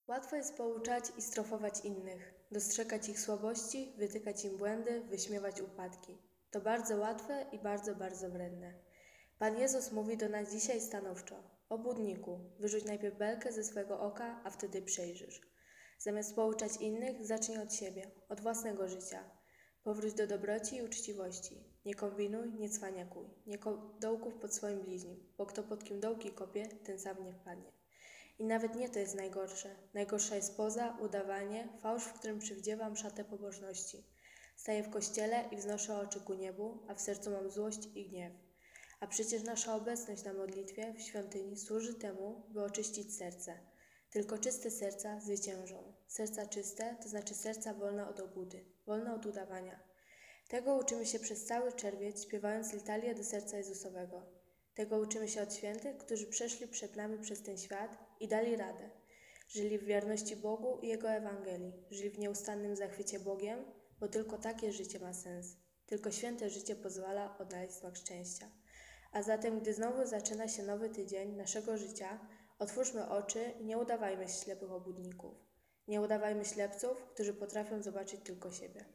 Łatwo jest pouczać i strofować innych, dostrzegać ich słabości, wytykać im błędy, wyśmiewać upadki. To bardzo łatwe i bardzo, bardzo wredne. Pan Jezus mówi do nas dzisiaj stanowczo: obłudniku, wyrzuć najpierw belkę ze swego oka, a wtedy przejrzysz. Zamiast pouczać innych, zacznij od siebie, od własnego życia. Powróć do dobroci i uczciwości. Nie kombinuj, nie cwaniakuj, nie kop dołków pod swoim bliźnim, bo kto pod kim dołki kopie, ten sam nie wpadnie. I nawet nie to jest najgorsze. Najgorsza jest poza, udawanie, fałsz, w którym przywdziewam szatę pobożności. Staję w kościele i wznoszę oczy ku niebu, a w sercu mam złość i gniew. A przecież nasza obecność na modlitwie w świątyni służy temu, by oczyścić serce. Tylko czyste serca zwyciężą. Serca czyste to znaczy serca wolne od obłudy, wolne od udawania. Tego uczymy się przez cały czerwiec, śpiewając litalię do serca Jezusowego. Tego uczymy się od świętych, którzy przeszli przed nami przez ten świat i dali radę. Żyli w wierności Bogu i Jego Ewangelii. Żyli w nieustannym zachwycie Bogiem, bo tylko takie życie ma sens. Tylko święte życie pozwala odnaleźć smak szczęścia. A zatem, gdy znowu zaczyna się nowy tydzień naszego życia, otwórzmy oczy i nie udawajmy ślepych obłudników. Nie udawajmy ślepców, którzy potrafią zobaczyć tylko siebie.